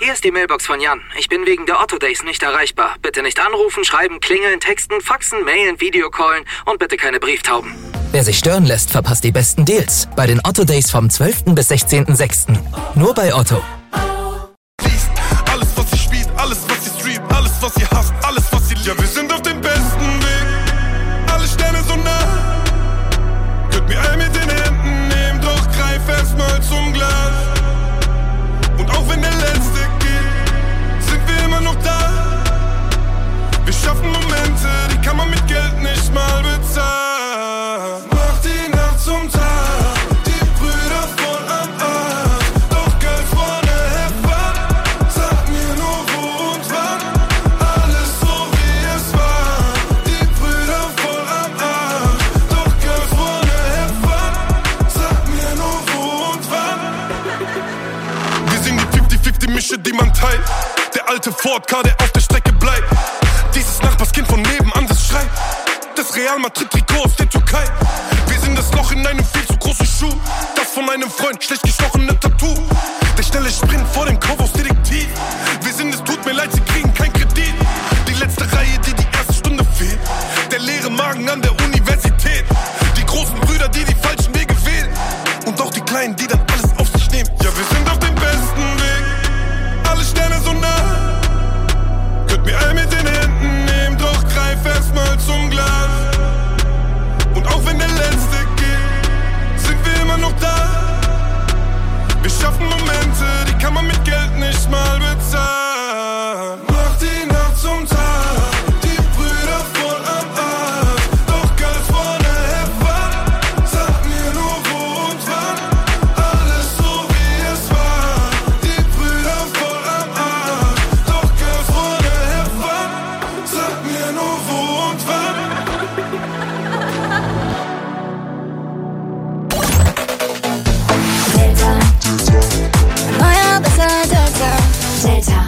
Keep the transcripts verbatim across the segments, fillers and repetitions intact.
Hier ist die Mailbox von Jan. Ich bin wegen der Otto Days nicht erreichbar. Bitte nicht anrufen, schreiben, klingeln, texten, faxen, mailen, Videocallen und bitte keine Brieftauben. Wer sich stören lässt, verpasst die besten Deals. Bei den Otto Days vom zwölften bis sechzehnten sechsten Nur bei Otto. Alles, was ihr spielt, alles, was ihr streamt, alles, was ihr hasst, alles, was ihr liebt. Ja, wir sind auf dem besten Weg. Alle Sterne so nah. Könnt mir all mit den Händen nehmen, doch greif erstmal zum Glas. Und auch wenn der letzte geht, sind wir immer noch da. Wir schaffen Momente, die kann man mit Geld nicht mal bezahlen. Mach die Nacht zum Tag, die Brüder voll am Arsch. Doch Geld vorne Heffer, sag mir nur wo und wann. Alles so wie es war, die Brüder voll am Arsch. Doch Geld vorne Heffer, sag mir nur wo und wann. Wir sind die fünfzig fünfzig Mische, die man teilt. Der alte Ford K, der auf der Strecke bleibt. Dieses Nachbarskind von nebenan, das schreit. Das Real Madrid-Trikot aus der Türkei. Wir sind das Loch in einem viel zu großen Schuh. Das von einem Freund, schlecht gestochene Tattoo. Der schnelle Sprint vor dem Kaufhaus Detektiv. Wir sind es, tut mir leid, sie kriegen kein Kredit. Die letzte Reihe, die die erste Stunde fehlt. Der leere Magen an der Universität. Die großen Brüder, die die falschen Wege wählen. Und auch die Kleinen, die dann alles auf sich nehmen. Ja, wir sind auf dem besten Weg. Alle Sterne so nah. Könnt mir all mit den Händen nehmen, doch greif erstmal zum Glas. Und auch wenn der letzte geht, sind wir immer noch da. Wir schaffen Momente, die kann man mit Geld nicht mal bezahlen. Mach die Nacht zum Tag, die Brüder voll am Arsch. Doch Geld vorne Heffer, sag mir nur wo und wann. Alles so wie es war, die Brüder voll am Arsch. Doch Geld vorne Heffer, sag mir nur wo und wann. Neuer, besser, Delta, Delta.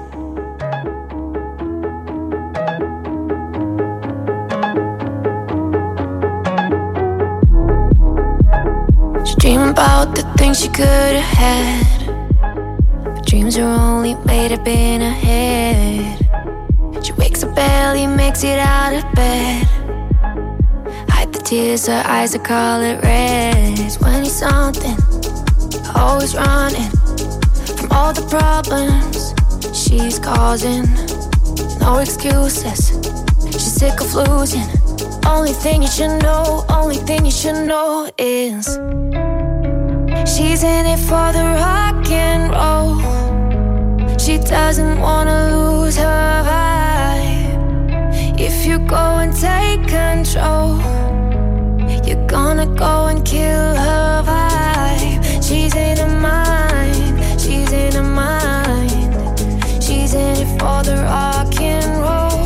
She dream about the things she could have had, but dreams are only made up in her head. She wakes up early, makes it out of bed. Hide the tears, her eyes are color red. It's when he's something, always running from all the problems she's causing. No excuses, she's sick of losing. Only thing you should know, only thing you should know is she's in it for the rock and roll. She doesn't wanna lose her vibe. If you go and take control, you're gonna go and kill her vibe. She's in her mind, she's in her mind. She's in it for the rock and roll.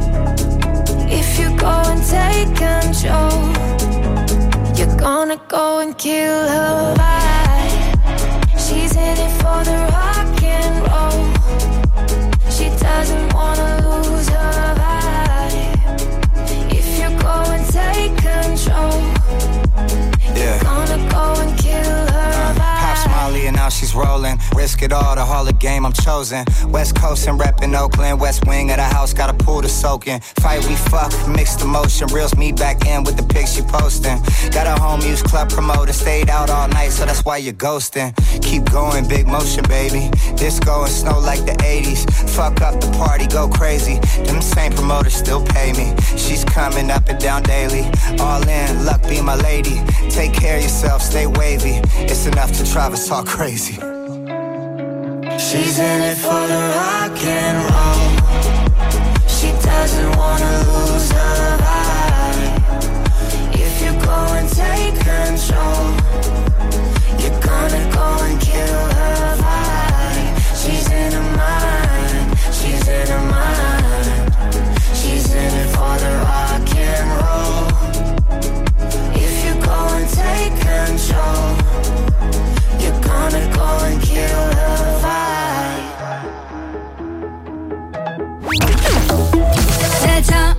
If you go and take control, you're gonna go and kill her vibe. She's in it for the rock and roll. She doesn't wanna lose her vibe. If you go and take control, yeah, you're gonna go and kill her vibe. Pops Molly and now she's rolling. Risk it all, the Hall of Game I'm chosen. West Coast and reppin' Oakland. West wing of the house, got a pool to soak in. Fight we fuck, mixed emotion. Reels me back in with the pics she posting. Got a home use club promoter. Stayed out all night, so that's why you're ghosting. Keep going, big motion, baby. Disco and snow like the eighties. Fuck up the party, go crazy. Them same promoters still pay me. She's coming up and down daily. All in, luck be my lady. Take care of yourself, stay wavy. It's enough to drive us all crazy. She's in it for the rock and roll. She doesn't wanna lose her vibe. If you go and take control, you're gonna go and kill her vibe. She's in her mind, she's in her mind. She's in it for the rock and roll. If you go and take control, you're gonna go and kill her vibe. Delta.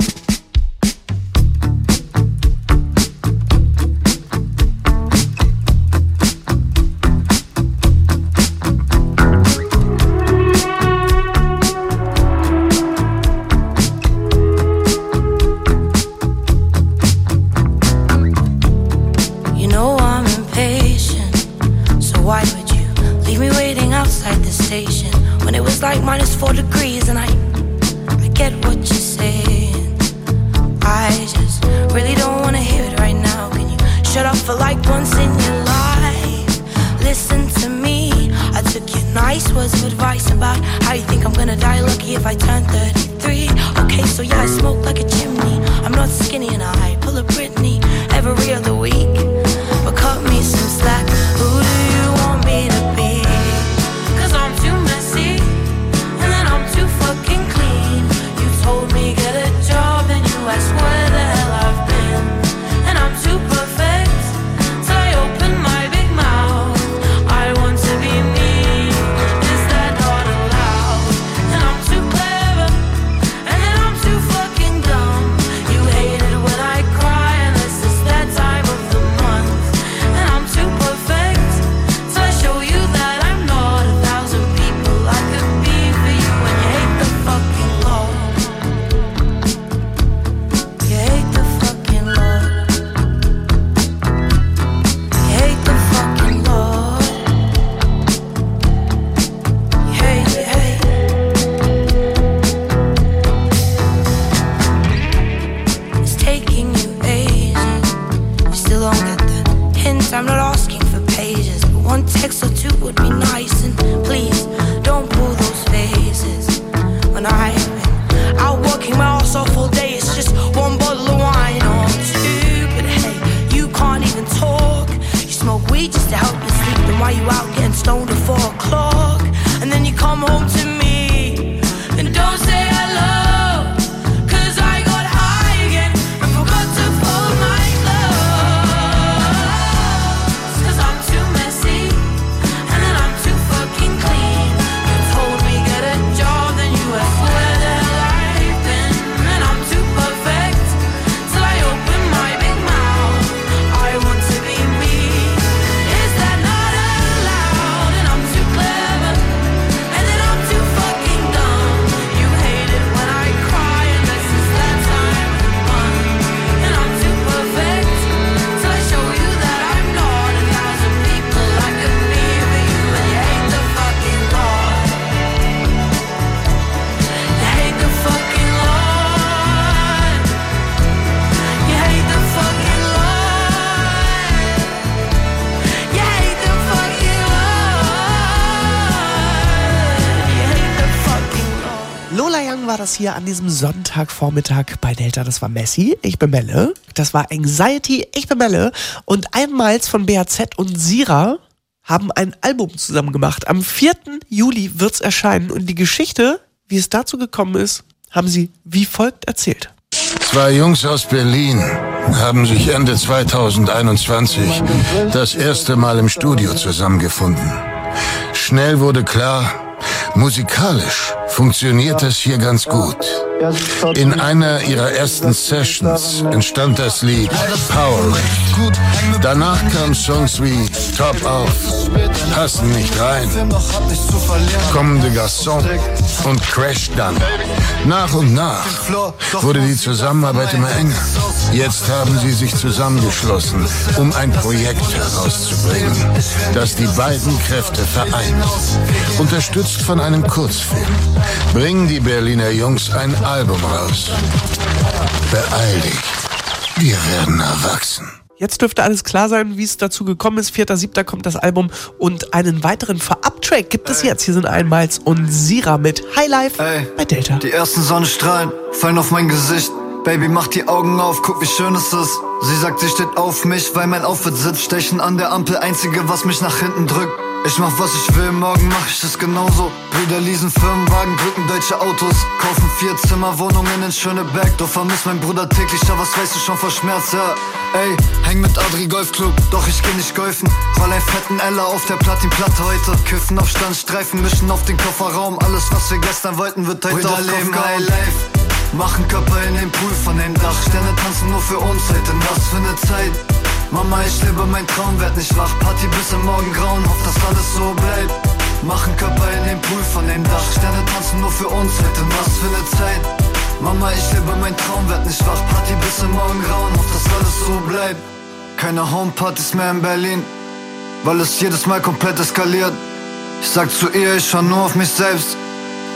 like minus four degrees, and I, I get what you're saying. I just really don't wanna hear it right now. Can you shut up for like once in your life? Listen to me. I took your nice words of advice about how you think I'm gonna die lucky if I turn thirty-three. Okay, so yeah, I smoke like a chimney. I'm not skinny and I pull a Britney every other week. But cut me some slack. Who do you want me to be? Cause I'm too messy, and then I'm too fucking clean. You told me get a job, and you asked where the hell I've been. And I'm too perfect, till I open my big mouth. I want to be me, is that not allowed? And I'm too clever, and then I'm too fucking dumb. You hate it when I cry, unless it's that time of the month. And I'm too perfect, so I show you that I'm not a thousand people I could be for you. And you hate the fucking Lord. You hate the fucking Lord. You hate the fucking Lord. You hate, you hate. It's taking you ages. You still don't get the hint. I'm not asking for pages, but one text or two would be nice. And please don't pull those faces. When I've been out working my ass off all day, it's just one bottle of wine or two. But hey, you can't even talk. You smoke weed just to help you sleep. Then why you out getting stoned at four o'clock? And then you come home to me and don't say hello. Cause I got high again and forgot to fold my clothes. Cause I'm too messy, and then I'm too fucking clean. You told me get a job, then you asked where the hell I've been. And I'm too perfect, till I open my big mouth. I want to be me, is that not allowed? And I'm too clever, and then I'm too fucking dumb. You hate it when I cry, unless it's that time of the month. And I'm too perfect, till I show you that I'm not a thousand people I could be for you. And you hate the fucking Lord. You hate the fucking Lord. You hate the fucking Lord. You hate the fucking Lord. You hate the fucking Lord. Lola Young war das hier an diesem Sonntagvormittag bei Delta. Das war Messi, ich bin Melle. Das war Anxiety, ich bin Melle. Und einmals von B H Z und Sira haben ein Album zusammen gemacht. Am vierten Juli wird's erscheinen. Und die Geschichte, wie es dazu gekommen ist, haben sie wie folgt erzählt. Zwei Jungs aus Berlin haben sich Ende zweitausendeinundzwanzig das erste Mal im Studio zusammengefunden. Schnell wurde klar, musikalisch funktioniert es hier ganz gut. In einer ihrer ersten Sessions entstand das Lied Power Rap. Danach kamen Songs wie Top Auf, Passen nicht rein, Comme des Garçons und Crash Dann. Nach und nach wurde die Zusammenarbeit immer enger. Jetzt haben sie sich zusammengeschlossen, um ein Projekt herauszubringen, das die beiden Kräfte vereint. Unterstützt von einem Kurzfilm bringen die Berliner Jungs ein Album raus. Beeil dich, wir werden erwachsen. Jetzt dürfte alles klar sein, wie es dazu gekommen ist. vierter siebter kommt das Album und einen weiteren Vorab-Track gibt es jetzt. Hier sind einmals und Sira mit Highlife Ey, bei Delta. Die ersten Sonnenstrahlen fallen auf mein Gesicht. Baby, mach die Augen auf, guck wie schön es ist. Sie sagt, sie steht auf mich, weil mein Outfit sitzt. Stechen an der Ampel, einzige, was mich nach hinten drückt. Ich mach, was ich will, morgen mach ich es genauso. Brüder leasen Firmenwagen, drücken deutsche Autos. Kaufen Vier-Zimmer-Wohnungen in Schöneberg. Doch vermisst mein Bruder täglich, ja, was weißt du schon vor Schmerz, ja. Ey, häng mit Adri Golfclub, doch ich geh nicht golfen. Roll ein fetten Ella auf der Platinplatte heute. Kiffen auf Standstreifen, mischen auf den Kofferraum. Alles, was wir gestern wollten, wird heute auf Kopf gehauen. Machen Körper in den Pool von dem Dach. Sterne tanzen nur für uns, heute was für ne Zeit. Mama, ich lebe mein Traum, werd nicht wach. Party bis im Morgengrauen, hoff, dass alles so bleibt. Machen Körper in den Pool von dem Dach. Sterne tanzen nur für uns, heute was für ne Zeit. Mama, ich lebe mein Traum, werd nicht wach. Party bis im Morgengrauen, hoff, dass alles so bleibt. Keine Homepartys mehr in Berlin, weil es jedes Mal komplett eskaliert. Ich sag zu ihr, ich schau nur auf mich selbst.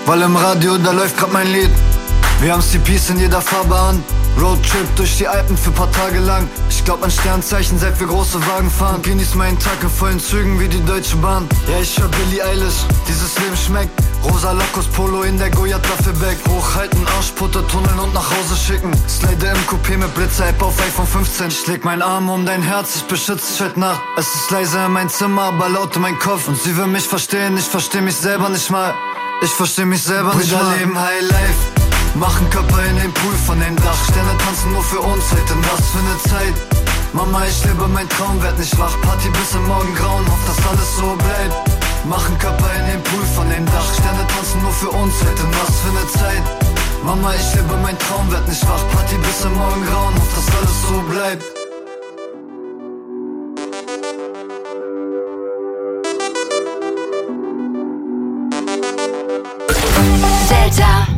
weil im Radio, da läuft grad mein Lied. Wir haben C Ps in jeder Farbe an. Roadtrip durch die Alpen für paar Tage lang. Ich glaub an Sternzeichen, seit wir große Wagen fahren. Genieß meinen Tag in vollen Zügen wie die Deutsche Bahn. Ja, ich hör Billie Eilish, dieses Leben schmeckt. Rosa Lackos Polo in der Goya Duffelbag. Hochhalten, Arschputter, tunneln und nach Hause schicken. Slide im Coupé mit Blitzer-App auf iPhone fünfzehn. Ich leg meinen Arm um dein Herz, ich beschütze heute Nacht. Es ist leise in mein Zimmer, aber laut in mein Kopf. Und sie will mich verstehen, ich versteh mich selber nicht mal. Ich versteh mich selber nicht mal. Wir leben High Life, machen Körper in den Pool von den Dach. Sterne tanzen nur für uns heute, was für ne Zeit. Mama, ich lebe mein Traum, werd nicht wach. Party bis im Morgengrauen, hoff, dass alles so bleibt. Machen Körper in den Pool von den Dach. Sterne tanzen nur für uns heute, was für ne Zeit. Mama, ich lebe mein Traum, werd nicht wach. Party bis im Morgengrauen, hoff, dass alles so bleibt. Delta.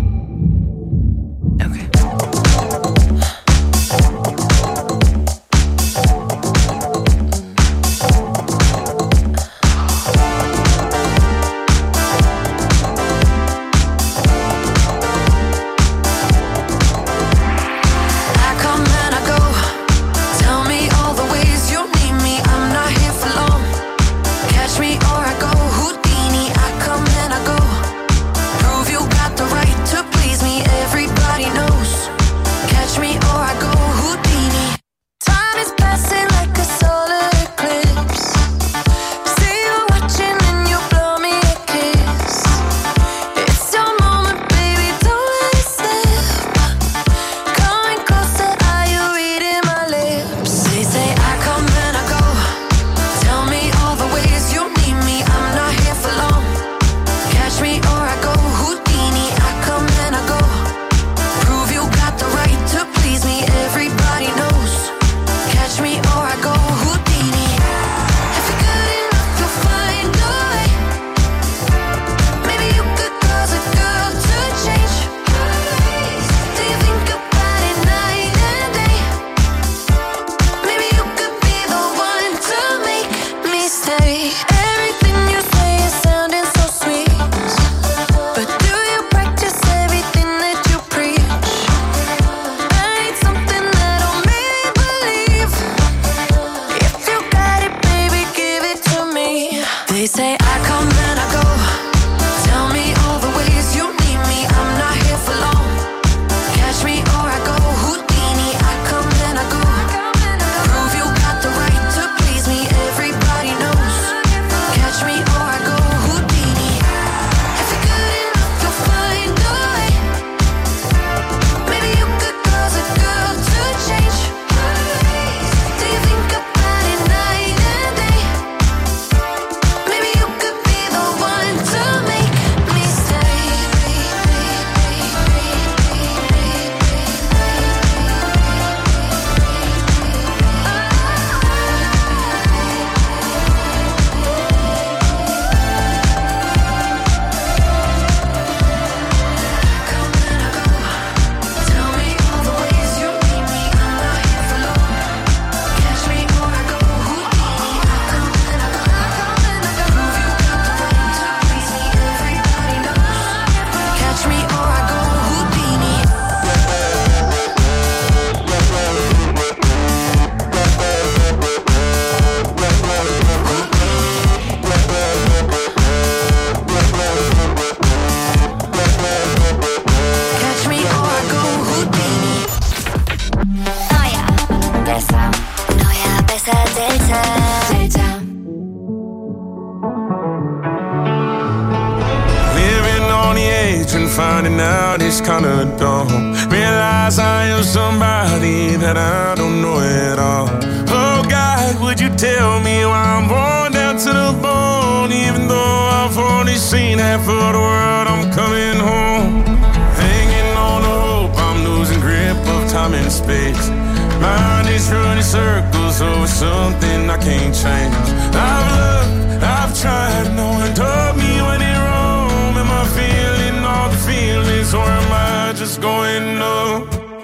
finding out it's kinda dumb. Realize I am somebody that I don't know at all. Oh God, would you tell me why I'm worn down to the bone? Even though I've only seen half of the world, I'm coming home. Hanging on to hope, I'm losing grip of time and space. Mind is running circles over something I can't change. I've looked, I've tried, no one told me when it wrong. Am I feeling all the feelings, or am I just going numb?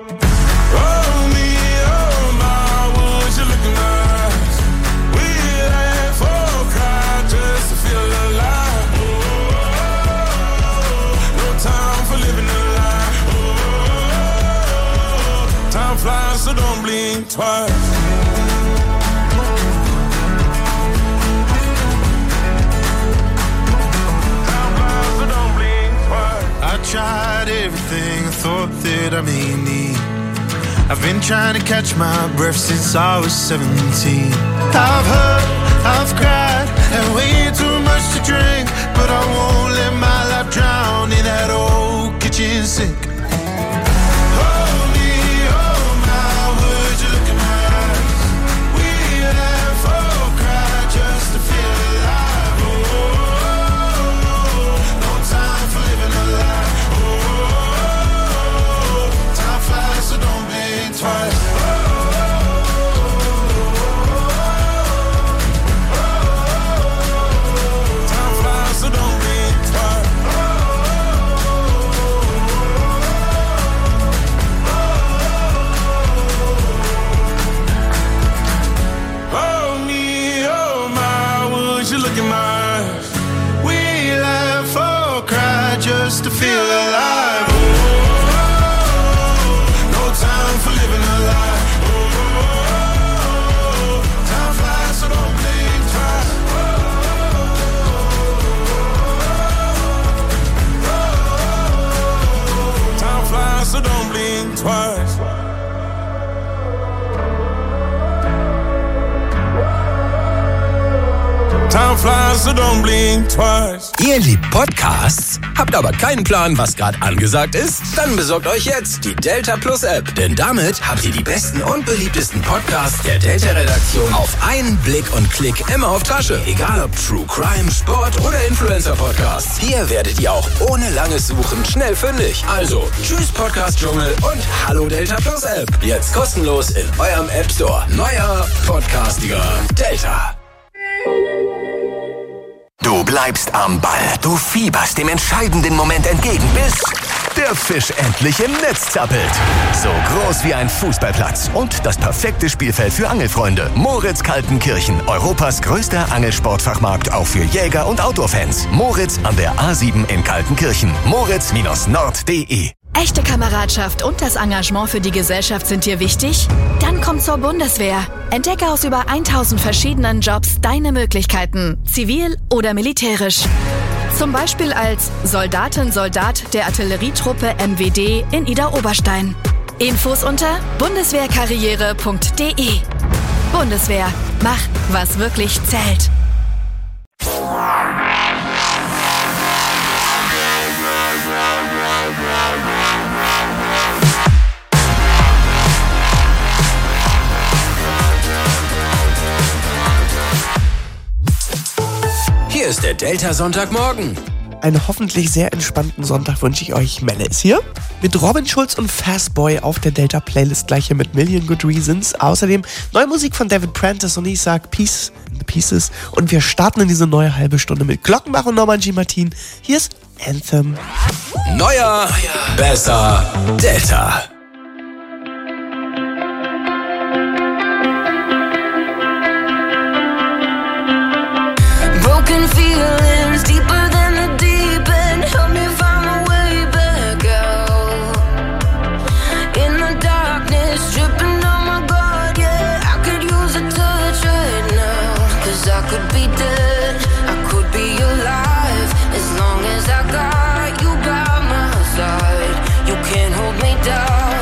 Oh me, oh my, would you look in my eyes? We laugh or cry just to feel alive. Oh, no fly, so don't blink twice. I tried everything I thought that I may need. I've been trying to catch my breath since I was seventeen. I've hurt, I've cried, and way too much to drink, but I won't let my life drown in that old kitchen sink. Hold me, hold my words, you look in my eyes. We laugh or cry just to feel alive. Oh, no time for living a lie. So don't blink twice. Time flies, so don't blink twice. Hold me, oh my, would you look in my eyes? We laugh or cry just to feel alive. Time for living a lie. Oh, oh, oh, time flies, so don't blink twice. Oh, oh, oh, time flies, so don't blink twice. Time flies, so don't blink twice. Ihr liebt Podcasts? Habt aber keinen Plan, was gerade angesagt ist? Dann besorgt euch jetzt die Delta Plus App. Denn damit habt ihr die besten und beliebtesten Podcasts der Delta-Redaktion auf einen Blick und Klick immer auf Tasche. Egal ob True Crime, Sport oder Influencer-Podcasts. Hier werdet ihr auch ohne langes Suchen schnell fündig. Also, tschüss Podcast-Dschungel und hallo Delta Plus App. Jetzt kostenlos in eurem App Store. Neuer Podcastiger Delta. Du bleibst am Ball, du fieberst dem entscheidenden Moment entgegen, bis der Fisch endlich im Netz zappelt. So groß wie ein Fußballplatz und das perfekte Spielfeld für Angelfreunde. Moritz Kaltenkirchen, Europas größter Angelsportfachmarkt, auch für Jäger und Outdoor-Fans. Moritz an der A sieben in Kaltenkirchen. Moritz Nord punkt de. Echte Kameradschaft und das Engagement für die Gesellschaft sind dir wichtig? Dann komm zur Bundeswehr. Entdecke aus über tausend verschiedenen Jobs deine Möglichkeiten, zivil oder militärisch. Zum Beispiel als Soldatin, Soldat der Artillerietruppe M W D in Idar-Oberstein. Infos unter bundeswehrkarriere punkt de. Bundeswehr, mach, was wirklich zählt. Hier ist der Delta Sonntagmorgen. Einen hoffentlich sehr entspannten Sonntag wünsche ich euch. Melle ist hier mit Robin Schulz und Fastboy auf der Delta-Playlist, gleich hier mit Million Good Reasons. Außerdem neue Musik von David Prentice und ich sag Peace in the Pieces. Und wir starten in diese neue halbe Stunde mit Glockenbach und Norman G. Martin. Hier ist Anthem. Neuer, besser, Delta. Broken feelings deeper than the deep end. Help me find my way back out. In the darkness, dripping on my guard, yeah. I could use a touch right now. Cause I could be dead, I could be alive. As long as I got you by my side, you can't hold me down.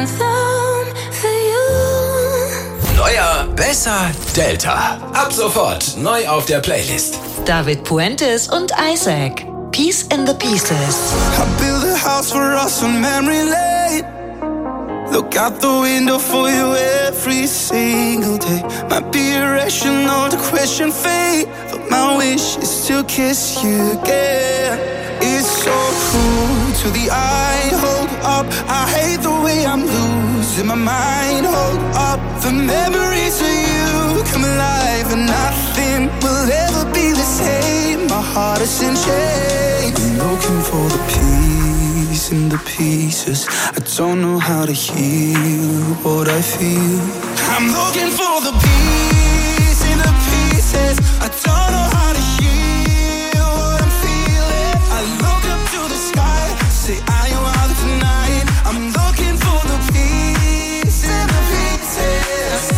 anthem for you. Neuer, besser, Delta. Ab sofort neu auf der Playlist. David Puentes und Isaac. Peace in the Pieces. I built a house for us on memory lane. Look out the window for you every single day. Might be irrational to question fate, but my wish is to kiss you again. It's so cruel to the eye. Hold up, I hate the way I'm losing my mind. Hold up, the memories of you come alive, and nothing will ever be the same. My heart is in chains. I'm looking for the peace in the pieces. I don't know how to heal what I feel. I'm looking for the peace in the pieces. I don't know how to heal what I'm feeling. I look up to the sky, say are you out tonight? I'm looking for the peace in the pieces.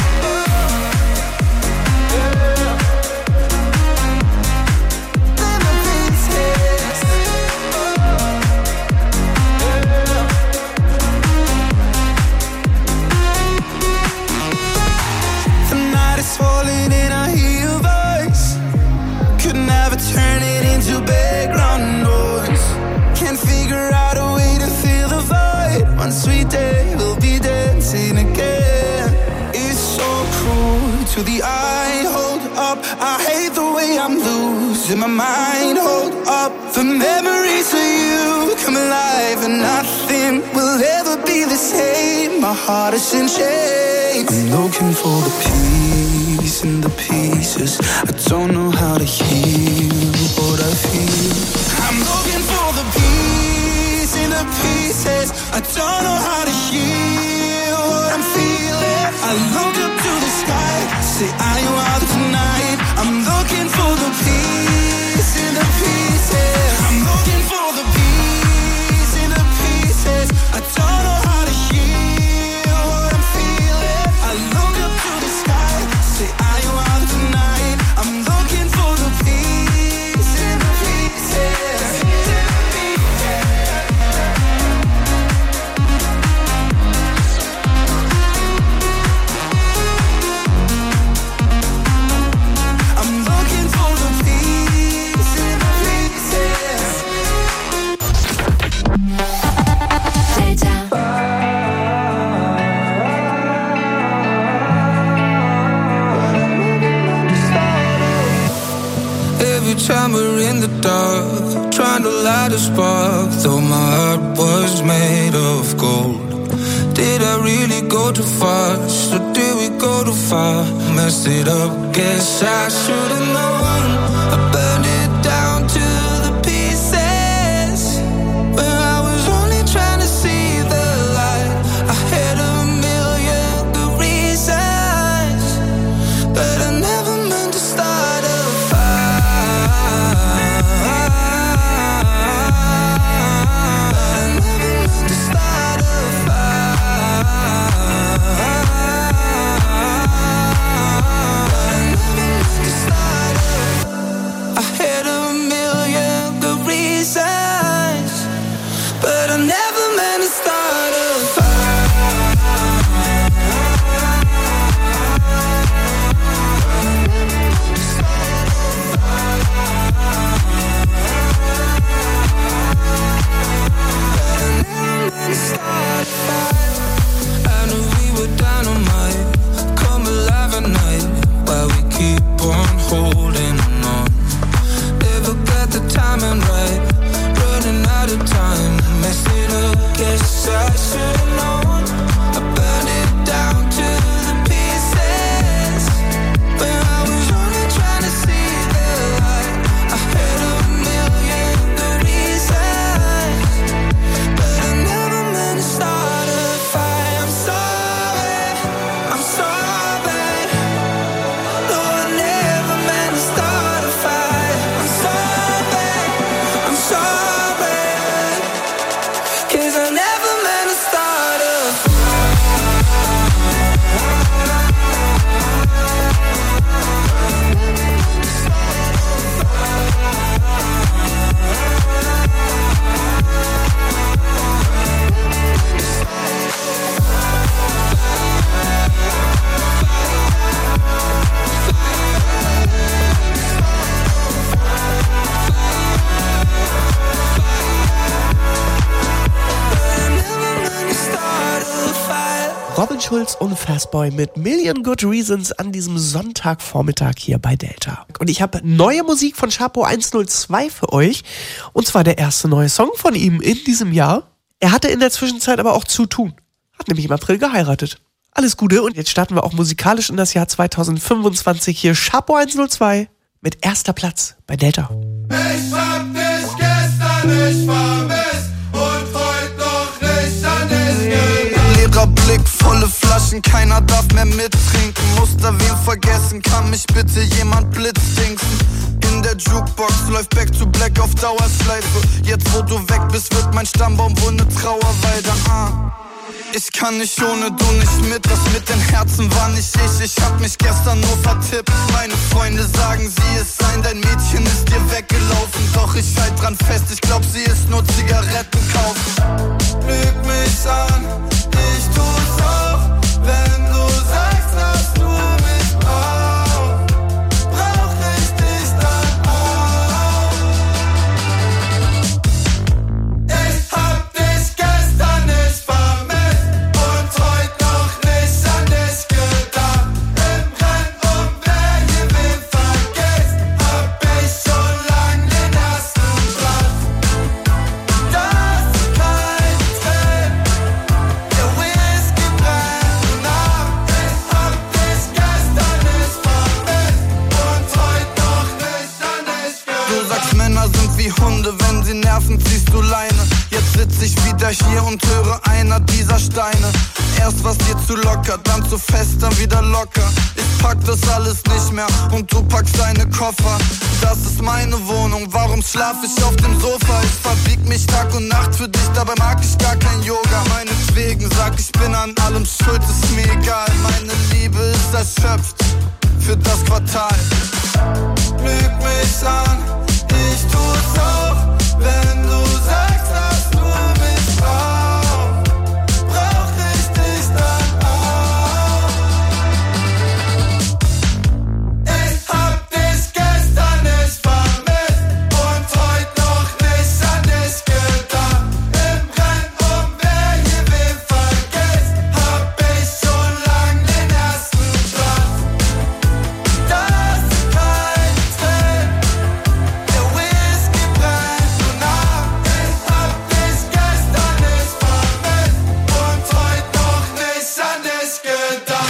Falling in, I hear your voice. Could never turn it into background noise. Can't figure out a way to fill the void. One sweet day we'll be dancing again. It's so cruel to the eye. Hold up, I hate the way I'm losing my mind. Hold up, the memories of you come alive, and nothing will ever be the same. My heart is in chains. I'm looking for the peace in the pieces. I don't know how to heal what I feel. I'm looking for the peace in the pieces. I don't know how to heal what I'm feeling. I look up to the sky, say are you out tonight? I'm looking for the peace in the pieces. I'm looking for the peace in the pieces. I don't know how to heal what I'm feeling. I look up to the sky, say are you out tonight? I'm looking for the peace in the pieces. I'm looking for the peace in the pieces. Every time we're in the dark, trying to light a spark, though my heart was made of gold. Did I really go too fast, or did we go too far? Messed it up, guess I should've known. I burned it down to the pieces, when I was only trying to see the light. I had a million good reasons, but I never meant to start a fire. I never meant to start a fire. I never meant to start a Robin Schulz und Fastboy mit Million Good Reasons an diesem Sonntagvormittag hier bei Delta. Und ich habe neue Musik von Chapo hundertzwei für euch. Und zwar der erste neue Song von ihm in diesem Jahr. Er hatte in der Zwischenzeit aber auch zu tun. Hat nämlich im April geheiratet. Alles Gute und jetzt starten wir auch musikalisch in das Jahr zweitausendfünfundzwanzig. Hier Chapo hundertzwei mit erster Platz bei Delta. Ich hab dich gestern nicht vermisst und heute noch nicht an dich gedacht. Leerer Blick, volle Flaschen, keiner darf mehr mittrinken. Muss da wen vergessen, kann mich bitte jemand blitzdingsen. In der Jukebox läuft Back to Black auf Dauerschleife. Jetzt wo du weg bist, wird mein Stammbaum wohl ne Trauerweide. Ah. Ich kann nicht ohne du nicht mit, das mit den Herzen war nicht ich. Ich hab mich gestern nur vertippt. Meine Freunde sagen, sie ist sein, dein Mädchen ist dir weggelaufen. Doch ich halt dran fest, ich glaub, sie ist nur Zigaretten kaufen. Lüg mich an, ich tu's auch, wenn du sagst, dass du mich brauchst. Brauch ich dich dann auch. Ich hab dich gestern nicht vermisst. Hunde, wenn sie nerven, ziehst du Leine. Jetzt sitz ich wieder hier und höre einer dieser Steine. Erst was dir zu locker, dann zu fest, dann wieder locker. Ich pack das alles nicht mehr und du packst deine Koffer. Das ist meine Wohnung, warum schlaf ich auf dem Sofa? Ich verbieg mich Tag und Nacht für dich, dabei mag ich gar kein Yoga. Meinetwegen sag ich bin an allem schuld, ist mir egal. Meine Liebe ist erschöpft für das Quartal. Lüg mich an, ich tu's auch, wenn du sagst, dass du mich brauchst. Brauch ich dich dann auch. Ich hab dich gestern nicht vermisst und heute noch nicht an dich gedacht. Im Rennen um wer hier wen vergisst, hab ich schon lang den ersten Platz. Das ist kein Trick. Der Whisky brennt und nach. Ich hab dich gestern nicht vermisst und heute noch nicht an dich gedacht.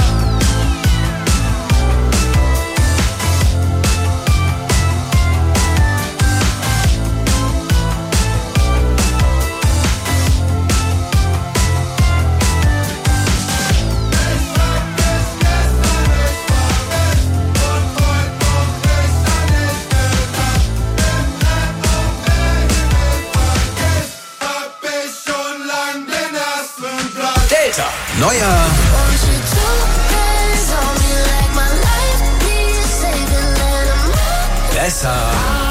Hab ich schon lang den ersten Platz. Delta, neuer besser.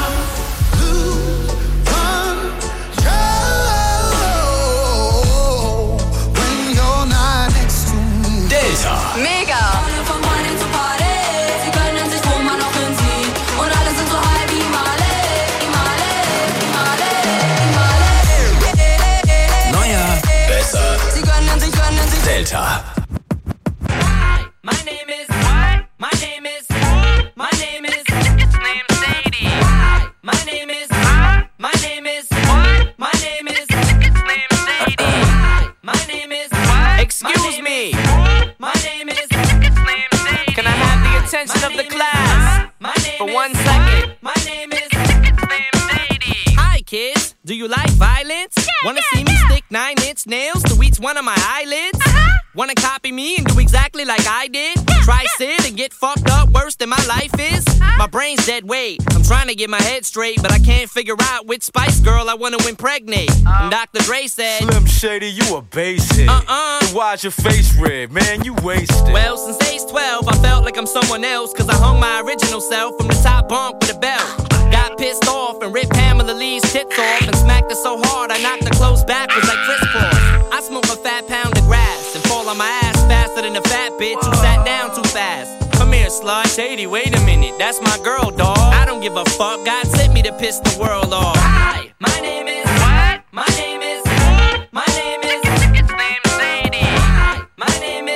Delta, Mega! Alle von Morning zu Party, sie können sich, wo man noch hinzieht. Und alle sind so high wie Marley, Marley, Marley, Marley. neuer, besser. Sie gönnen sich, gönnen sich. Delta, My name is what? My name is My name is It's named Sadie. My name is My name is what? My name is It's named Sadie. My name is what? Excuse me. My name is It's named Sadie. Can I have the attention of the class for one second? My name is It's named Sadie. Hi kids, do you like violence? Wanna see me stick nine inch nails to each one of my eyelids? Wanna copy me and do exactly like I did? Try sit and get fucked up worse than my life is? My brain's dead weight. I'm trying to get my head straight, but I can't figure out which Spice Girl I wanna impregnate. And Doctor Dre said, Slim Shady, you a basehead. Uh-uh. Then why's your face red? Man, you wasted. Well, since age twelve, I felt like I'm someone else, cause I hung my original self from the top bunk with a belt. Got pissed off and ripped Pamela Lee's tits off and smacked her so hard I knocked her clothes backwards like crisscross. I smoke a fat pound of grass and fall on my ass faster than a fat bitch who sat down too fast. Come here, slut. Shady, wait a minute, that's my girl, dawg. I don't give a fuck, God sent me to piss the world off. Hi, my name is what? My name is My name is It's named Sadie. My name is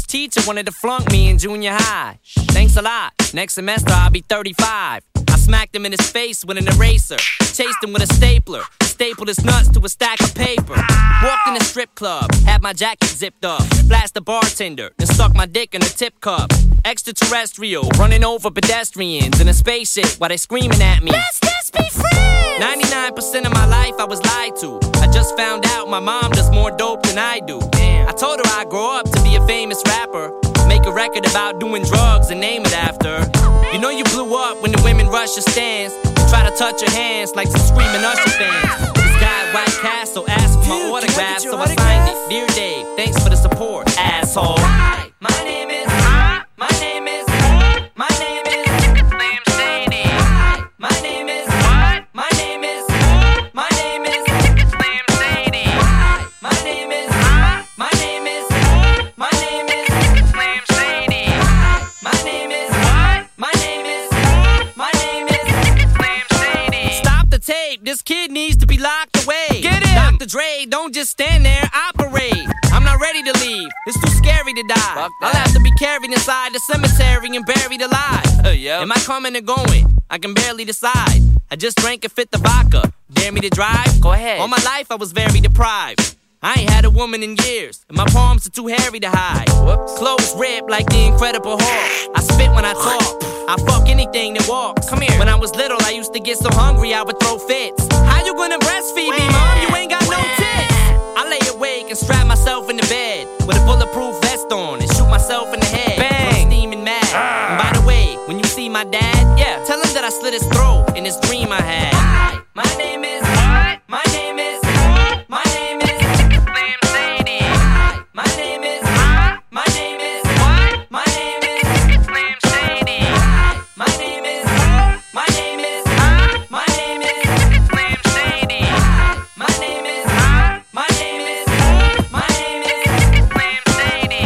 teacher wanted to flunk me in junior high. Thanks a lot. Next semester I'll be thirty-five. I smacked him in his face with an eraser. Chased him with a stapler. Stapled his nuts to a stack of paper. Walked in a strip club. Had my jacket zipped up. Flashed the bartender. Then stuck my dick in a tip cup. Extraterrestrial. Running over pedestrians in a spaceship while they screaming at me. Let's just be friends! ninety-nine percent of my life I was lied to. I just found out my mom does more dope than I do. Damn. I told her I'd grow up to be a famous rapper. Make a record about doing drugs and name it after. You know you blew up when the women rush your stands. Try to touch your hands like some screaming Usher fans. This guy at White Castle asked for my Dude, autograph, so I signed it. Dear Dave, thanks for the support, asshole. Hi, my name is. My name is. My name is. Slim Shady. Hi, my name is. What? My name is. My name is. Slim Shady. Hi, my name is. My name is. My name is. Slim Shady. Hi, my name is. What? My name is. My name is. Slim Shady. Stop the tape. This kid needs to be locked away. Get him. Doctor Dre, don't just stand there. Operate. I'm not ready to leave. It's too scary to die. I'll have to be carried inside the cemetery and buried alive. Uh, yep. Am I coming or going? I can barely decide. I just drank a fifth of vodka. Dare me to drive? Go ahead. All my life I was very deprived. I ain't had a woman in years, and my palms are too hairy to hide. Whoops. Clothes ripped like the Incredible Hulk. I spit when I talk. I fuck anything that walks. Come here. When I was little, I used to get so hungry I would throw fits. How you gonna breastfeed me, mom? You ain't got no tits. I lay awake and strap myself in the bed with a bulletproof vest on and shoot myself in the head. Bang! I'm steaming mad. Ah. And by the way, when you see my dad, yeah, tell him that I slit his throat in this dream I had. Hi, my name is. What? My name is. My name is. Slim Shady. Hi, my name is. My name is. What? My name is. Slim Shady. Hi, my name is. My name is. My name is. Slim Shady. Hi, my name is. My name is. My name is. Slim Shady.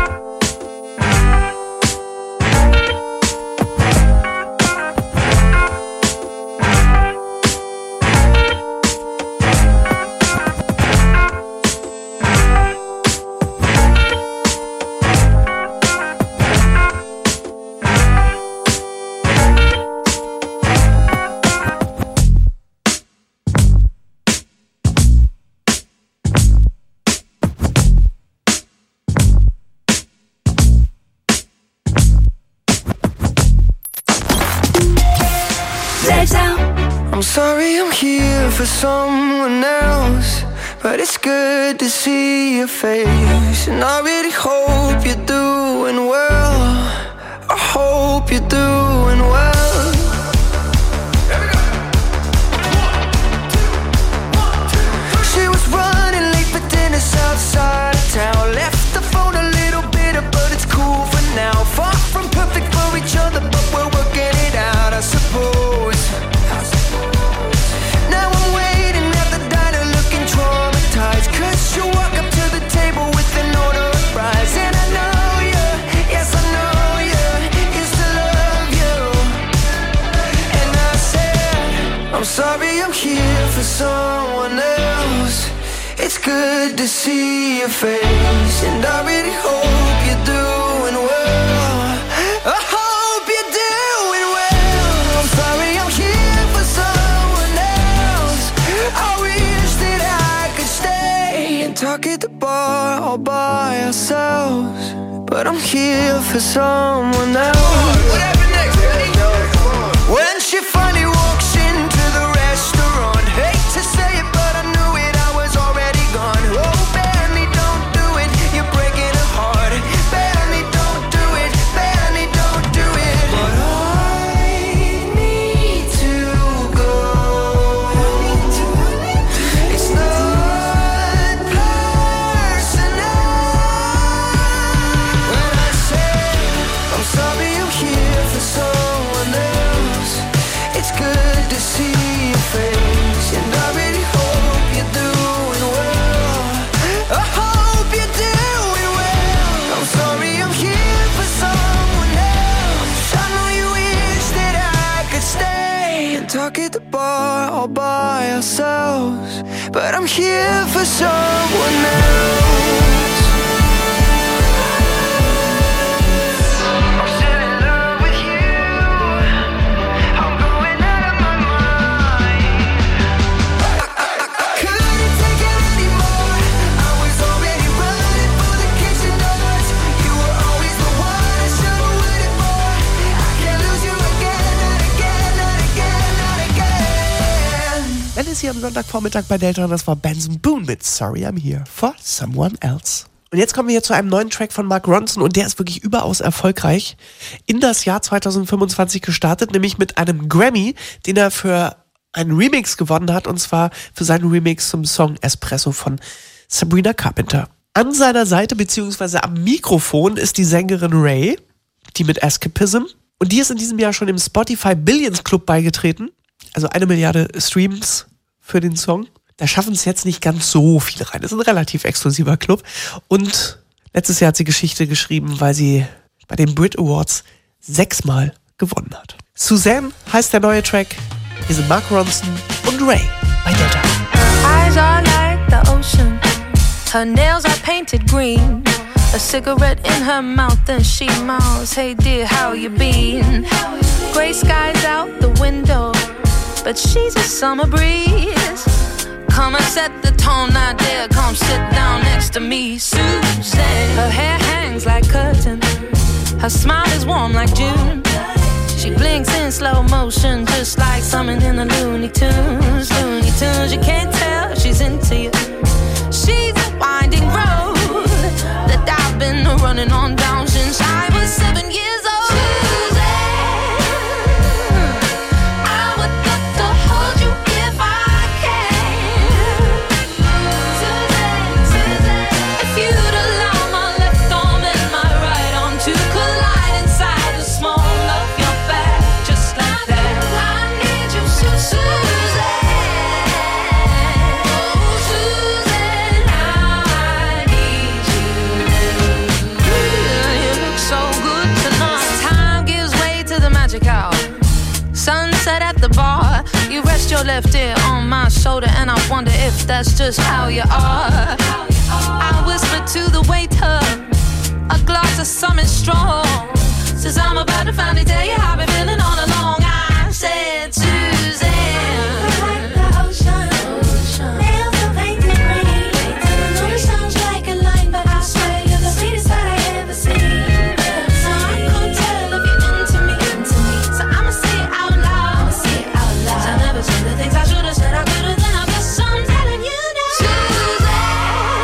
I'm sorry I'm here for someone else, but it's good to see your face. And I really hope you're doing well. I hope you're doing well. She was running late for dinner outside of town. Left the phone a little bitter, but it's cool for now. Far from perfect for each other, but we're working it out, I suppose. Now I'm waiting at the diner looking traumatized, cause you walk up to the table with an order of fries. And I know you, yes I know you, used to love you. And I said, I'm sorry I'm here for someone else. It's good to see your face, and I really hope you're doing well. I hope you're doing well. I'm sorry I'm here for someone else. I wish that I could stay and talk at the bar all by ourselves, but I'm here for someone else. What happened next, buddy? When she finally walks into the restaurant, hate to say it, but I knew it, I was already gone. Oh, Benny, don't do it, you're breaking her heart. Benny, don't do it, Benny, don't do it. But I need to go. It's not personal. When I say I'm sorry I'm here for someone else, it's good to see your face, and I really hope you're doing well. I hope you're doing well. I'm sorry I'm here for someone else. I know you wish that I could stay and talk at the bar all by ourselves, but I'm here for someone else. hier am Sonntagvormittag bei Delta und das war Benson Boone mit Sorry I'm Here for Someone Else. Und jetzt kommen wir hier zu einem neuen Track von Mark Ronson und der ist wirklich überaus erfolgreich in das Jahr zwanzig fünfundzwanzig gestartet, nämlich mit einem Grammy, den er für einen Remix gewonnen hat und zwar für seinen Remix zum Song Espresso von Sabrina Carpenter. An seiner Seite beziehungsweise am Mikrofon ist die Sängerin Ray, die mit Escapism, und die ist in diesem Jahr schon im Spotify Billions Club beigetreten, also eine Milliarde Streams für den Song. Da schaffen es jetzt nicht ganz so viele rein. Das ist ein relativ exklusiver Club. Und letztes Jahr hat sie Geschichte geschrieben, weil sie bei den Brit Awards sechsmal gewonnen hat. Suzanne heißt der neue Track. Hier sind Mark Ronson und Ray bei Delta. Eyes are like the ocean. Her nails are painted green. A cigarette in her mouth and she mouths, hey dear, how you been? Gray skies out the window, but she's a summer breeze. Come and set the tone now, dear, come sit down next to me, Susan. Her hair hangs like curtains, her smile is warm like June. She blinks in slow motion, just like something in the Looney Tunes, Looney Tunes. You can't tell she's into you. She's a winding road that I've been running on down since I was seven years old. Sunset at the bar, you rest your left ear on my shoulder, and I wonder if that's just how you are. I whisper to the waiter, a glass of something strong, says I'm about to finally tell you how I've been feeling all along. I said, Suzanne, like the ocean, ocean. Nails are painted green. I know it sounds like a line, but I swear you're the sweetest that I ever seen. So I can't tell if you're into me, into me. So I'ma say it out loud, say it out loud. 'Cause I never said the things I should've said. I could've, then I guess I'm telling you now. Suzanne,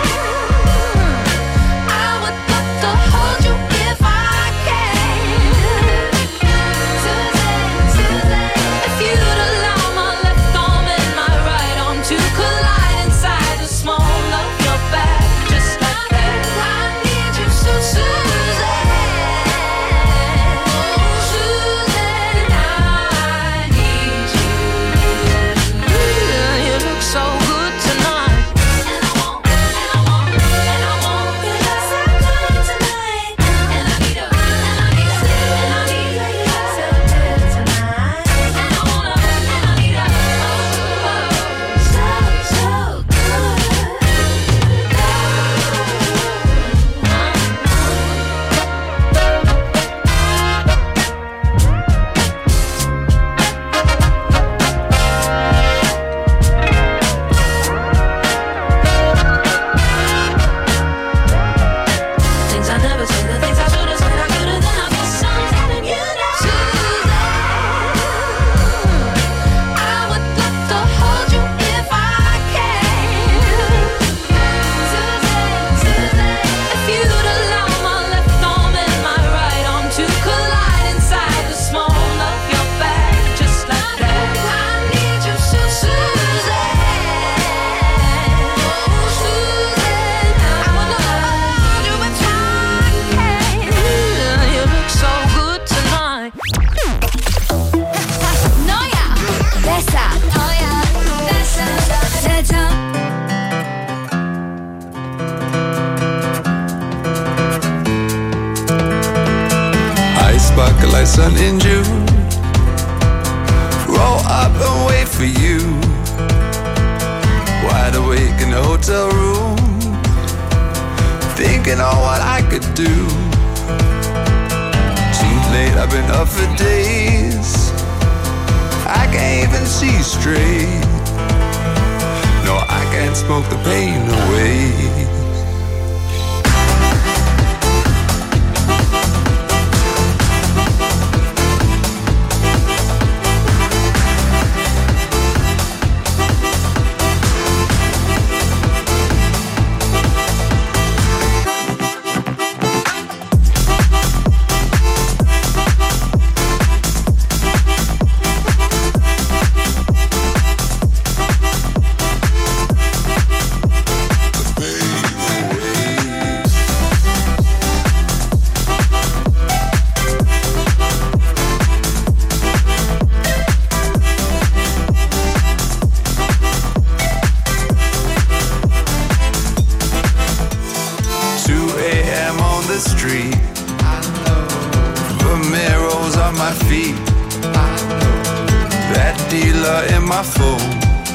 I would love to hold you if I can. Suzanne, Suzanne, if you'd allow my left arm and my right arm to collide inside the small of your back, just like that. I need you so, Suzanne. Suzanne, I need you. You look so good tonight. And I want, and I want, and I want you to look so good tonight. And I need a, and I need a, and I need you so good tonight. And I wanna, and I need a, oh, so, so good. Things I never said, the things I should've said, I could've, then I guess I'm telling you now. Suzanne, I would love to hold you if I can. Suzanne, Suzanne, if you'd allow my left arm and my right arm to collide inside the small of your back, just like that. I need you so, Suzanne. Suzanne, I would love to hold you if I can. You look so good tonight. Neuer, besser, neuer, besser, Delta. I sparkle like sun in June. Roll up and wait for you. Wide awake in the hotel room, thinking on what I could do. Too late, I've been up for days. I can't even see straight. No, I can't smoke the pain away. the street. The mirrors on my feet. That dealer in my phone.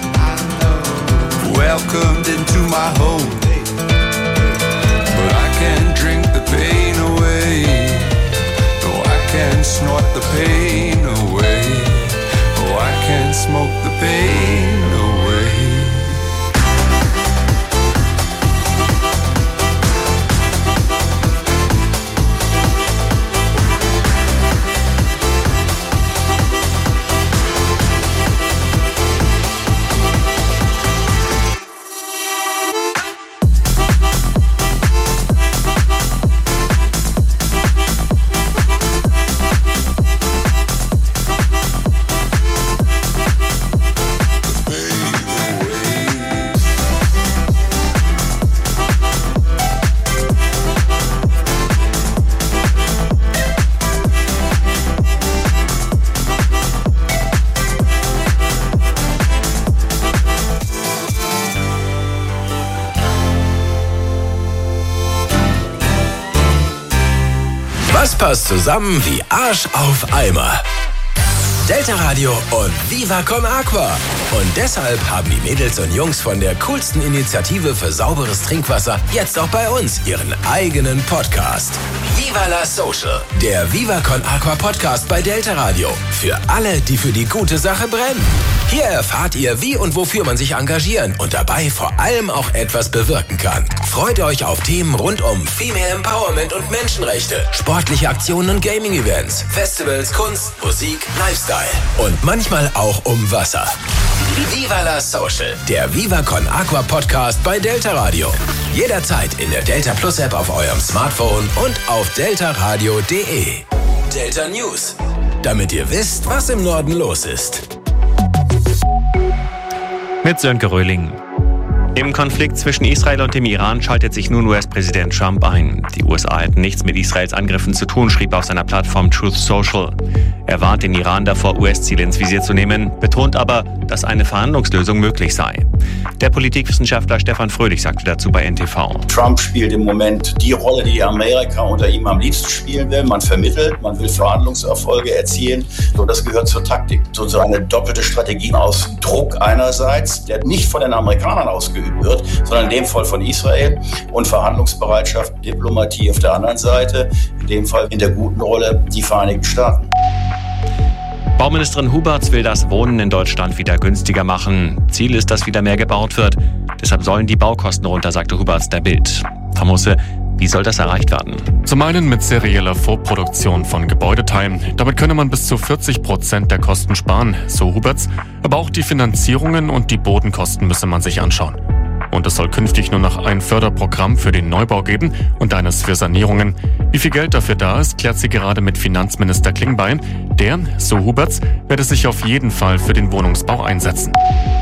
Welcomed into my home. But I can't drink the pain away. No, I can't snort the pain away. Oh, I can't smoke the pain away. Das passt zusammen wie Arsch auf Eimer. Delta Radio und Viva Con Aqua. Und deshalb haben die Mädels und Jungs von der coolsten Initiative für sauberes Trinkwasser jetzt auch bei uns ihren eigenen Podcast. Viva la Social, der Viva Con Aqua Podcast bei Delta Radio. Für alle, die für die gute Sache brennen. Hier erfahrt ihr, wie und wofür man sich engagieren und dabei vor allem auch etwas bewirken kann. Freut euch auf Themen rund um Female Empowerment und Menschenrechte, sportliche Aktionen und Gaming-Events, Festivals, Kunst, Musik, Lifestyle und manchmal auch um Wasser. Viva la Social, der Viva Con Aqua Podcast bei Delta Radio. Jederzeit in der Delta Plus App auf eurem Smartphone und auf deltaradio punkt de. Delta News, damit ihr wisst, was im Norden los ist. Mit Sönke Röhling. Im Konflikt zwischen Israel und dem Iran schaltet sich nun U S-Präsident Trump ein. Die U S A hätten nichts mit Israels Angriffen zu tun, schrieb er auf seiner Plattform Truth Social. Er warnt den Iran davor, U S-Ziele ins Visier zu nehmen, betont aber, dass eine Verhandlungslösung möglich sei. Der Politikwissenschaftler Stefan Fröhlich sagte dazu bei N T V. Trump spielt im Moment die Rolle, die Amerika unter ihm am liebsten spielen will. Man vermittelt, man will Verhandlungserfolge erzielen. So, das gehört zur Taktik. So, so eine doppelte Strategie aus Druck einerseits, der nicht von den Amerikanern ausgeübt wird, sondern in dem Fall von Israel, und Verhandlungsbereitschaft, Diplomatie auf der anderen Seite, in dem Fall in der guten Rolle die Vereinigten Staaten. Bauministerin Huberts will das Wohnen in Deutschland wieder günstiger machen. Ziel ist, dass wieder mehr gebaut wird. Deshalb sollen die Baukosten runter, sagte Huberts der Bild. Frau Musse, wie soll das erreicht werden? Zum einen mit serieller Vorproduktion von Gebäudeteilen. Damit könne man bis zu vierzig Prozent der Kosten sparen, so Huberts. Aber auch die Finanzierungen und die Bodenkosten müsse man sich anschauen. Und es soll künftig nur noch ein Förderprogramm für den Neubau geben und eines für Sanierungen. Wie viel Geld dafür da ist, klärt sie gerade mit Finanzminister Klingbeil. Der, so Huberts, werde sich auf jeden Fall für den Wohnungsbau einsetzen.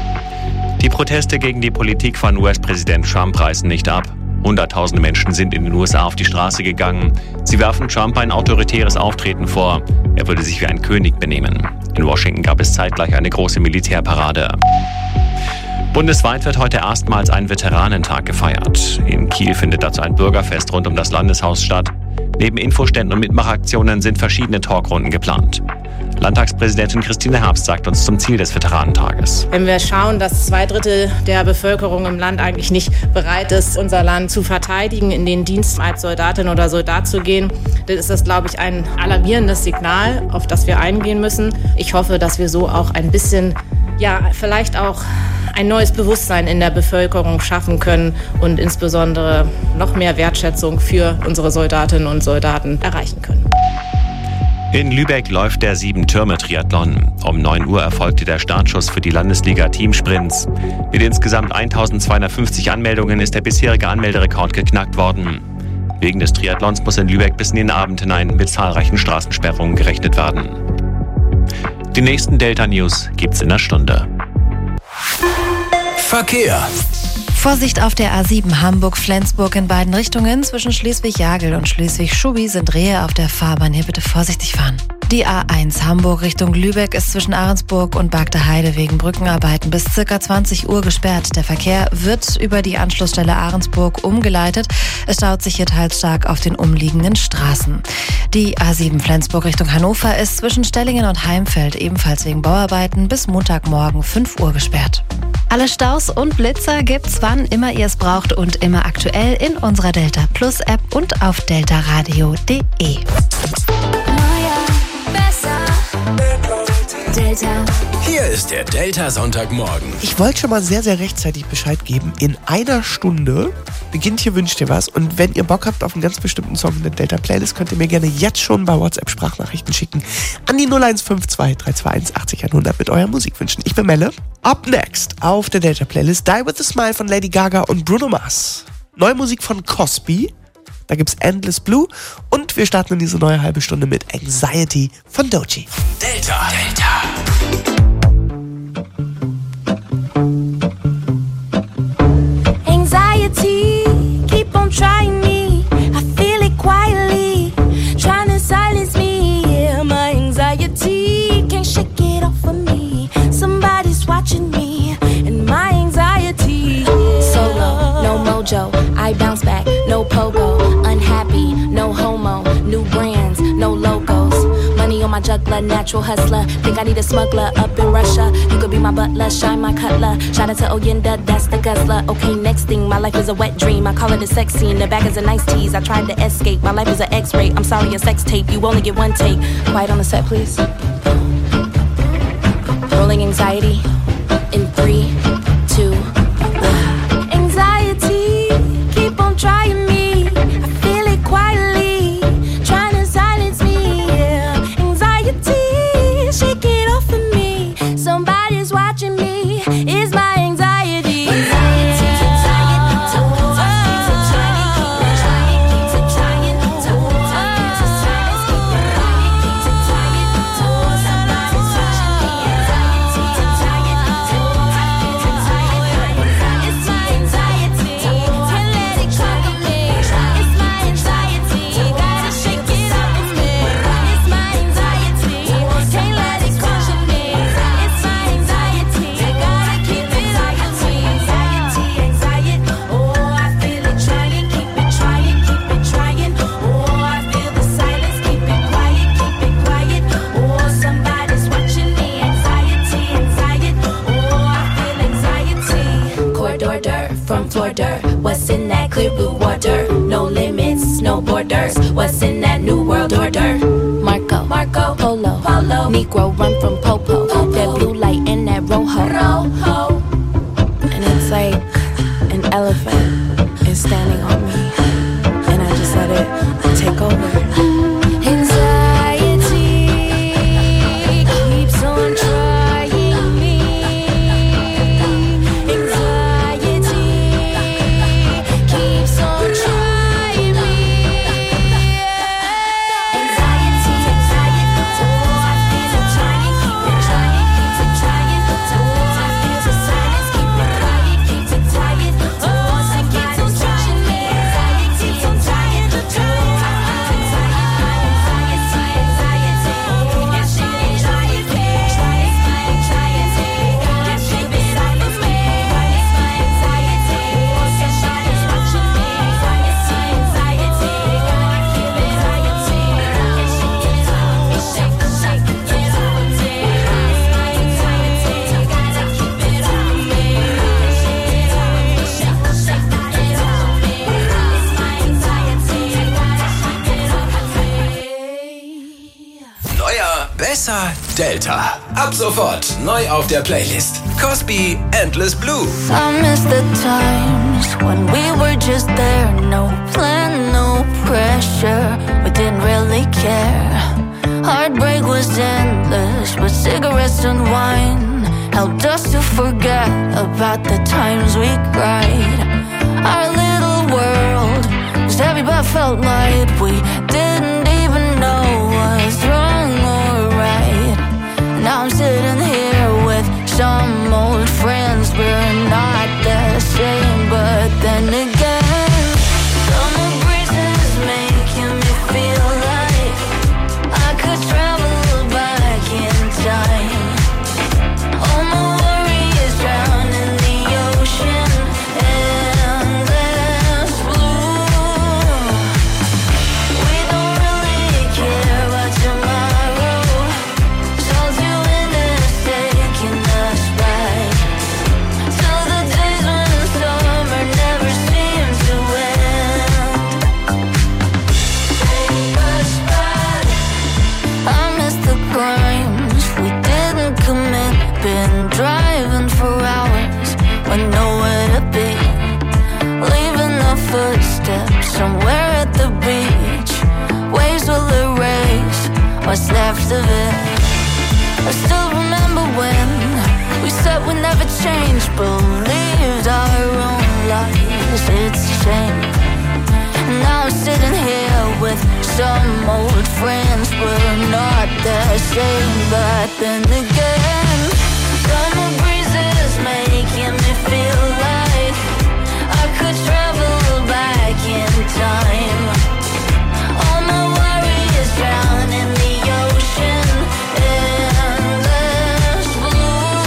Die Proteste gegen die Politik von U S-Präsident Trump reißen nicht ab. Hunderttausende Menschen sind in den U S A auf die Straße gegangen. Sie werfen Trump ein autoritäres Auftreten vor. Er würde sich wie ein König benehmen. In Washington gab es zeitgleich eine große Militärparade. Bundesweit wird heute erstmals ein Veteranentag gefeiert. In Kiel findet dazu ein Bürgerfest rund um das Landeshaus statt. Neben Infoständen und Mitmachaktionen sind verschiedene Talkrunden geplant. Landtagspräsidentin Christine Herbst sagt uns zum Ziel des Veteranentages. Wenn wir schauen, dass zwei Drittel der Bevölkerung im Land eigentlich nicht bereit ist, unser Land zu verteidigen, in den Dienst als Soldatin oder Soldat zu gehen, dann ist das, glaube ich, ein alarmierendes Signal, auf das wir eingehen müssen. Ich hoffe, dass wir so auch ein bisschen, ja, vielleicht auch ein neues Bewusstsein in der Bevölkerung schaffen können und insbesondere noch mehr Wertschätzung für unsere Soldatinnen und Soldaten erreichen können. In Lübeck läuft der Sieben-Türme-Triathlon. Um neun Uhr erfolgte der Startschuss für die Landesliga-Teamsprints. Mit insgesamt eintausendzweihundertfünfzig Anmeldungen ist der bisherige Anmelderekord geknackt worden. Wegen des Triathlons muss in Lübeck bis in den Abend hinein mit zahlreichen Straßensperrungen gerechnet werden. Die nächsten Delta-News gibt's in einer Stunde. Verkehr. Vorsicht auf der A sieben Hamburg-Flensburg in beiden Richtungen. Zwischen Schleswig-Jagel und Schleswig-Schubi sind Rehe auf der Fahrbahn. Hier bitte vorsichtig fahren. Die A eins Hamburg Richtung Lübeck ist zwischen Ahrensburg und Bagde-Heide wegen Brückenarbeiten bis ca. zwanzig Uhr gesperrt. Der Verkehr wird über die Anschlussstelle Ahrensburg umgeleitet. Es staut sich hier teils stark auf den umliegenden Straßen. Die A sieben Flensburg Richtung Hannover ist zwischen Stellingen und Heimfeld ebenfalls wegen Bauarbeiten bis Montagmorgen fünf Uhr gesperrt. Alle Staus und Blitzer gibt's, wann immer ihr es braucht und immer aktuell in unserer Delta Plus App und auf deltaradio punkt de. Delta. Hier ist der Delta Sonntagmorgen. Ich wollte schon mal sehr, sehr rechtzeitig Bescheid geben. In einer Stunde beginnt hier Wünscht ihr was. Und wenn ihr Bock habt auf einen ganz bestimmten Song in der Delta-Playlist, könnt ihr mir gerne jetzt schon bei WhatsApp Sprachnachrichten schicken an die null eins fünf zwei drei zwei eins achtzig hundert mit euren Musikwünschen. Ich bin Melle. Up next auf der Delta-Playlist Die With A Smile von Lady Gaga und Bruno Mars. Neue Musik von Cosby. Da gibt's Endless Blue. Und wir starten in diese neue halbe Stunde mit Anxiety von Doechii. Delta. Delta. Anxiety, keep on trying me. I feel it quietly, trying to silence me. Yeah, my anxiety can't shake it off of me. Somebody's watching me, and my anxiety. Solo, no mojo, I bounce back, no pogo. Unhappy, no homo, new brands, no logos. Money on my juggler, natural hustler. Think I need a smuggler up in Russia. You could be my butler, shine my cutler. Shout out to Oyenda, that's the guzzler. Okay, next thing, my life is a wet dream. I call it a sex scene, the bag is a nice tease. I tried to escape, my life is an X-ray. I'm sorry, a sex tape, you only get one take. Quiet on the set, please. Rolling anxiety in three, two, one. Anxiety, keep on trying me. I feel it quietly, trying to silence me. Yeah. Anxiety, shake it off of me. Somebody's watching me. It's my anxiety. Anxiety, what's in that clear blue water? No limits, no borders. What's in that new world order? Marco, Marco, Polo, Polo. Negro run from Popo. Popo. That blue light and that rojo. Rojo. And it's like an elephant is standing on me, and I just let it take over. Besser Delta. Ab sofort neu auf der Playlist. Cosby, Endless Blue. I miss the times when we were just there. No plan, no pressure. We didn't really care. Heartbreak was endless, but cigarettes and wine helped us to forget about the times we cried. Our little world was heavy but felt light. We didn't even know what's wrong or right. Now I'm sitting here with some old friends. We're not the same, but then again, summer breezes making me feel like I could travel what's left of it. I still remember when we said we'd never change, believed our own lies. It's a shame. Now I'm sitting here with some old friends. We're not the same, but then again, summer breezes making me feel like I could travel back in time. All my worries drown in the ocean, endless blue.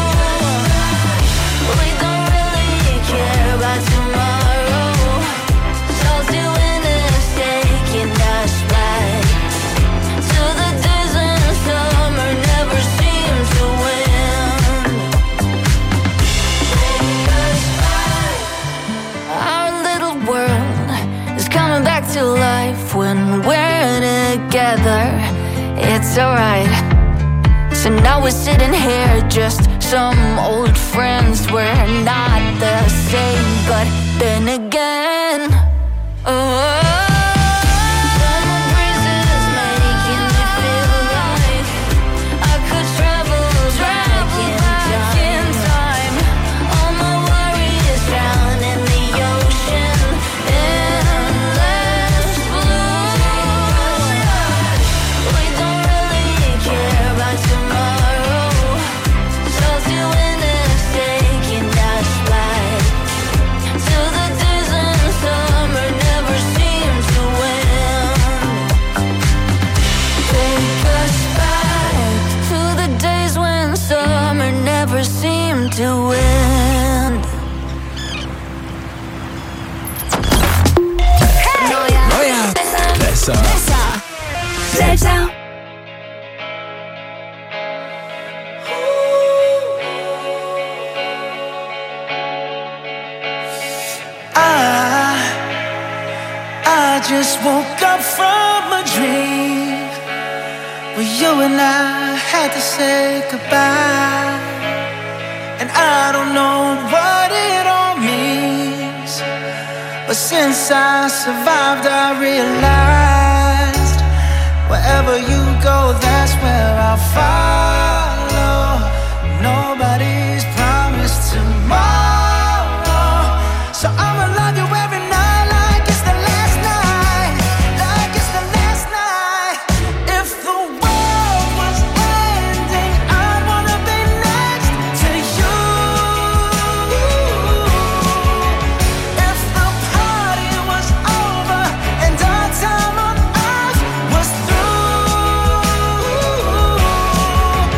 We don't really care about tomorrow. Salty winters taking us back to the days when summer never seemed to win. Take us back. Our little world is coming back to life when we're together. It's alright. So now we're sitting here, just some old friends. We're not the same, but then again, oh. Summer breezes making me feel like I could travel back in time. All my worries drown in the ocean, endless blue. We don't really care about tomorrow. Salty winters taking us back to the days when summer never seemed to win. Take us back to the days when summer never seemed to win. Neuer, besser. Delta. I, I just woke up from a dream where you and I had to say goodbye. And I don't know what it all means, but since I survived I realized wherever you go, that's where I'll follow. Nobody's promised tomorrow, so I'ma love you every night like it's the last night, like it's the last night. If the world was ending, I'd wanna be next to you. If the party was over and our time on earth was through,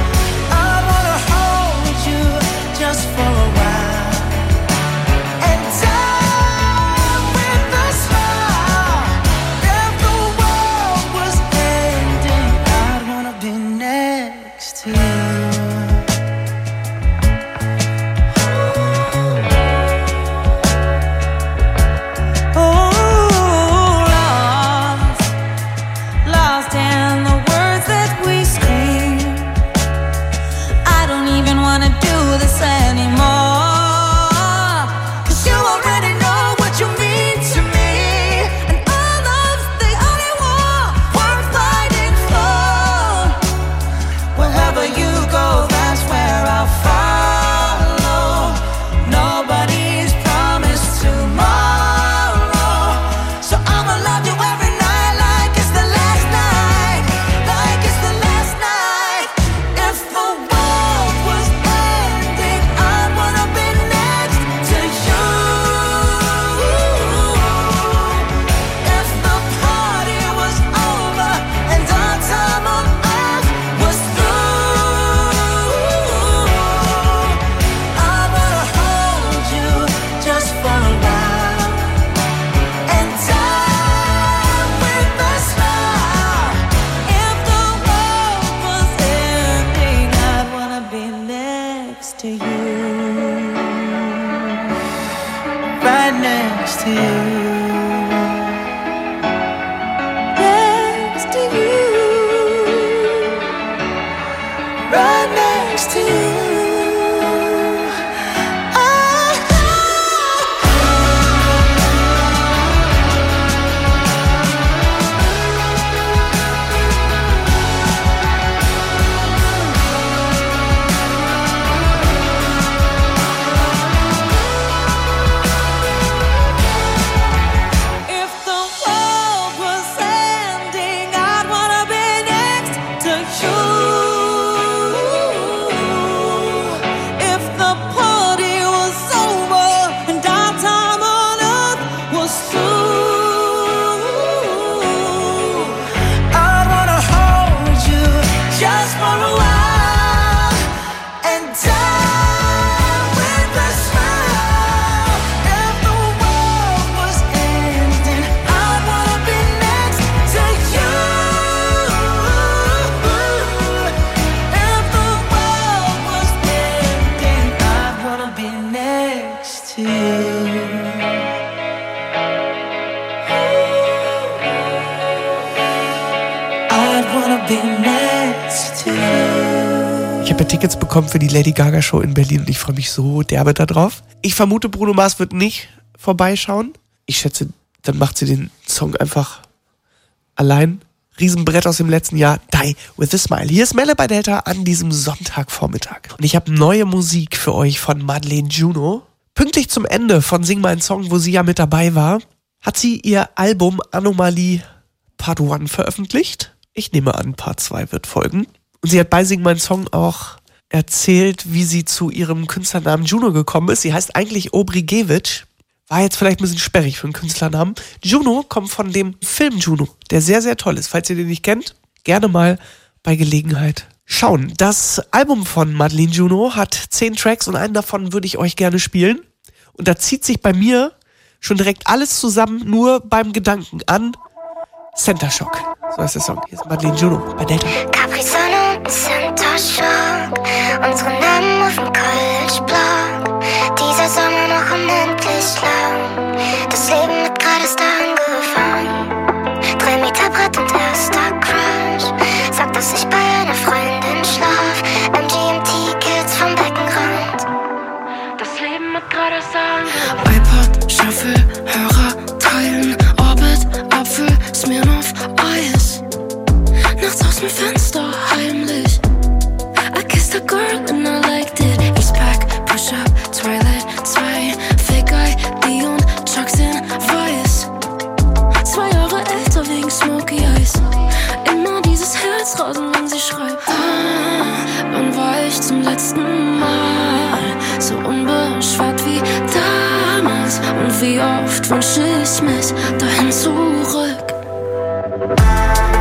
be next to you. Ich habe ja Tickets bekommen für die Lady Gaga Show in Berlin und ich freue mich so derbe da drauf. Ich vermute, Bruno Mars wird nicht vorbeischauen. Ich schätze, dann macht sie den Song einfach allein. Riesenbrett aus dem letzten Jahr, Die With A Smile. Hier ist Melle bei Delta an diesem Sonntagvormittag. Und ich habe neue Musik für euch von Madeleine Juno. Pünktlich zum Ende von Sing Mein Song, wo sie ja mit dabei war, hat sie ihr Album Anomalie Part eins veröffentlicht. Ich nehme an, Part zwei wird folgen. Und sie hat bei Sing Mein Song auch erzählt, wie sie zu ihrem Künstlernamen Juno gekommen ist. Sie heißt eigentlich Obrigewicz. War jetzt vielleicht ein bisschen sperrig für einen Künstlernamen. Juno kommt von dem Film Juno, der sehr, sehr toll ist. Falls ihr den nicht kennt, gerne mal bei Gelegenheit schauen. Das Album von Madeleine Juno hat zehn Tracks und einen davon würde ich euch gerne spielen. Und da zieht sich bei mir schon direkt alles zusammen, nur beim Gedanken an Center Shock. So heißt der Song. Hier ist Madeleine Juno bei Delta. Capri-Sonne und Center Shock. Unsere Namen auf dem College-Block. Dieser Sommer noch unendlich lang. Das Leben hat gerade erst angefangen. Drei Meter Brett und erster Crush. Sag, dass ich bei einer Freundin schlaf. M G M T-Kids vom Beckenrand. Das Leben hat gerade erst angefangen. iPod, Shuffle, Hörer, teilen, Orbit, Apfel, Smirnoff, Eis. Nachts aus dem Fenster, heimlich. I kissed a girl and I liked it. Eastpack, Push-Up, Twilight, zwei, Fake I D und Chucks in Weiß. Zwei Jahre älter wegen Smokey Eyes. Immer dieses Herzrasen, wenn sie schreit. Ah, wann war ich zum letzten Mal so unbeschwert wie damals? Und wie oft wünsche ich mich dahin zurück?